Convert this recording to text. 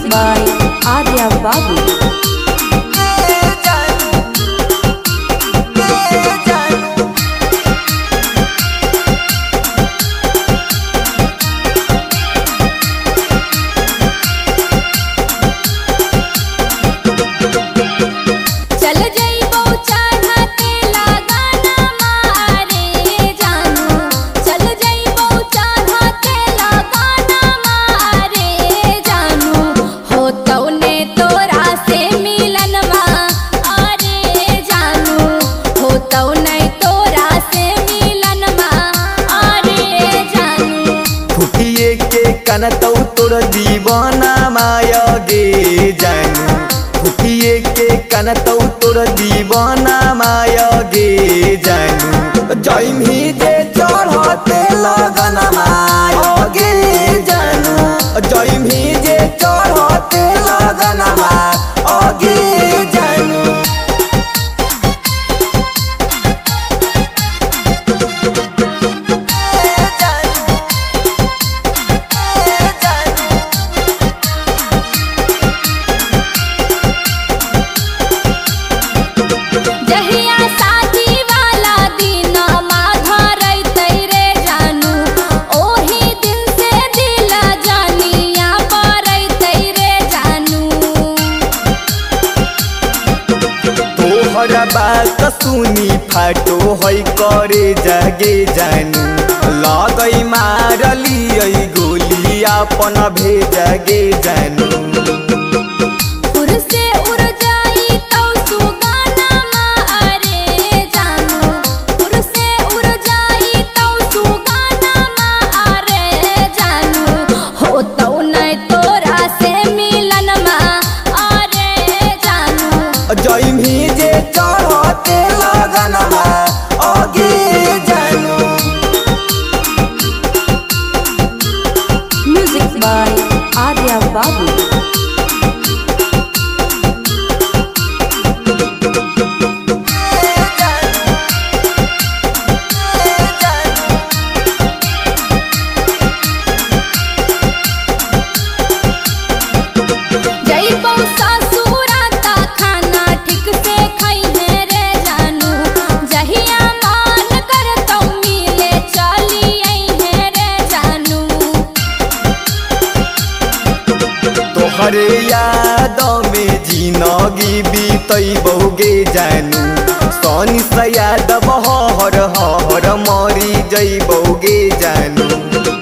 by Arya Babu. कनतौ तोर दीवाना माया गे जानू खुफिए के कनतौ तोर दीवाना माया गे जानू जैम ही जे चढ़ते लगन माया गे जानू जैम ही जे चढ़ते लगन माया गे जानू तोहरा बात सुनी फाटो है करे जागे जानू लगई मारली गोली अपन भेजगे जानू जैम ही जे चढ़ते लगन आगे जानू। Music by Arya Babu. हरे याद में जिनगी बीतई बहुगे जानू सोनी सयाद बहर हर मरी जई बहुगे जानू।